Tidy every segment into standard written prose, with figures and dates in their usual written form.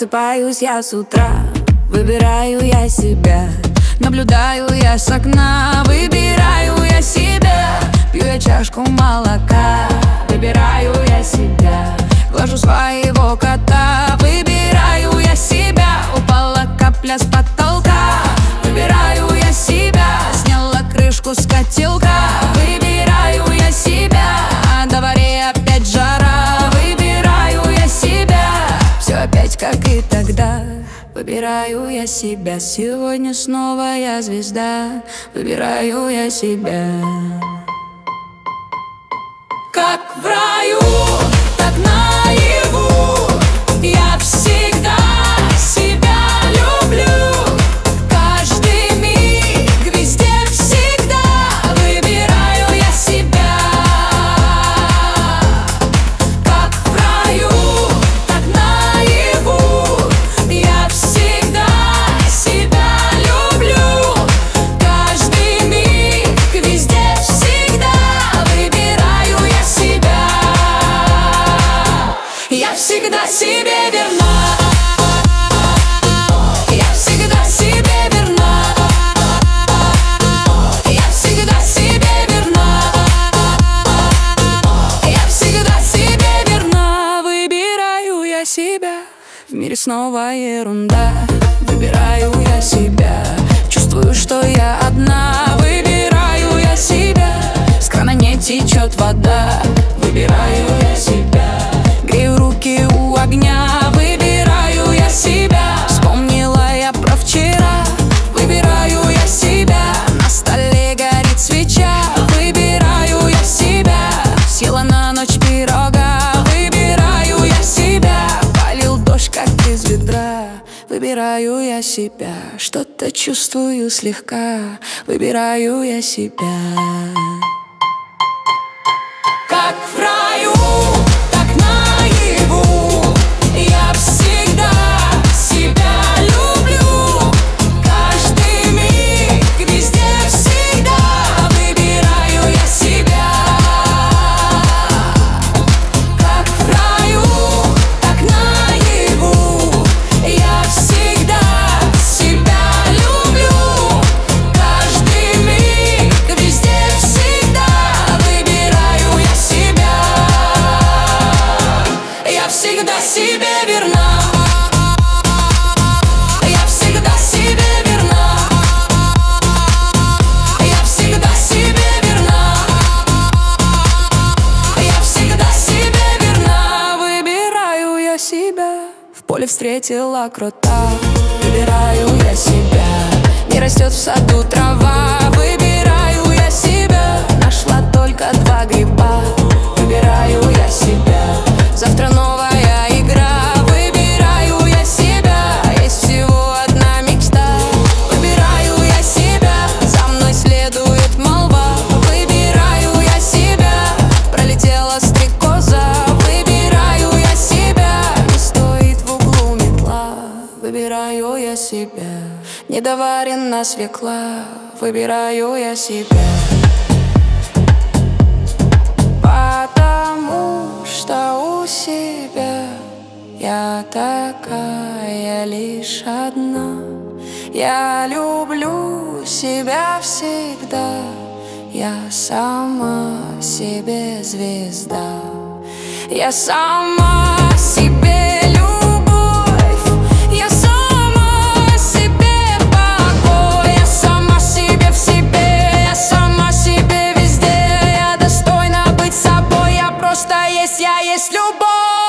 Просыпаюсь я с утра, выбираю я себя. Наблюдаю я с окна, выбираю я себя. Пью я чашку молока, выбираю я себя. Глажу своего кота, выбираю я себя. Упала капля с потолка, выбираю я себя. Сняла крышку с котелка, выбираю я себя. А на дворе опять жара, выбираю я себя. Все опять как и тогда, выбираю я себя. Сегодня снова я звезда, выбираю я себя. Как в раю, так наяву, я всегда себя люблю. Каждый миг, везде, всегда выбираю я себя. Как в раю, так наяву, я всегда себя люблю. Каждый миг, везде, всегда выбираю я себя. Я всегда себе верна. Я всегда себе верна. Я всегда себе верна. Я всегда себе верна. Выбираю я себя. В мире снова ерунда. Выбираю я себя. Чувствую, что я одна. Выбираю я себя. С крана не течет вода. Выбираю я себя. Грею руки у огня, выбираю я себя. Вспомнила я про вчера, выбираю я себя. На столе горит свеча, выбираю я себя. Съела на ночь пирога, выбираю я себя. Полил дождь, как из ведра, выбираю я себя. Что-то чувствую слегка, выбираю я себя. Как в раю, так наяву, я всегда себя люблю. Каждый миг, везде, всегда выбираю я себя. Как в раю, так наяву, я всегда себя люблю. Каждый миг, везде, всегда выбираю я себя. Я всегда себе верна. Я всегда себе верна. Я всегда себе верна. Я всегда себе верна. Выбираю я себя. В поле встретила крота, выбираю я себя. Не растет в саду трава, выбираю я себя. Нашла только 2 гриба, выбираю я себя. Завтра новая игра, выбираю я себя. Есть всего одна мечта, выбираю я себя. За мной следует молва, выбираю я себя. Пролетела стрекоза, выбираю я себя. Не стоит в углу метла, выбираю я себя. Недоварена свекла, выбираю я себя. Потому что у себя я такая лишь одна. Я люблю себя всегда. Я сама себе звезда. Я сама себе любовь. Я сама себе покой. Я сама себе в себе. Я сама себе везде. Я достойна быть собой. Я просто есть, я есть любовь.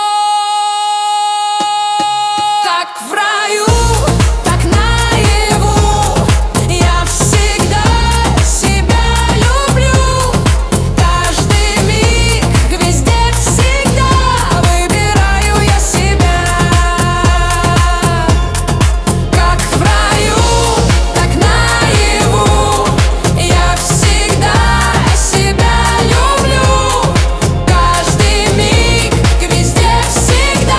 Как в раю, так наяву, я всегда себя люблю. Каждый миг, везде, всегда выбираю я себя. Как в раю, так наяву, я всегда себя люблю. Каждый миг, везде, всегда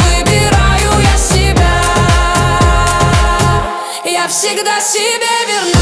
выбираю я себя. Я всегда себе верна.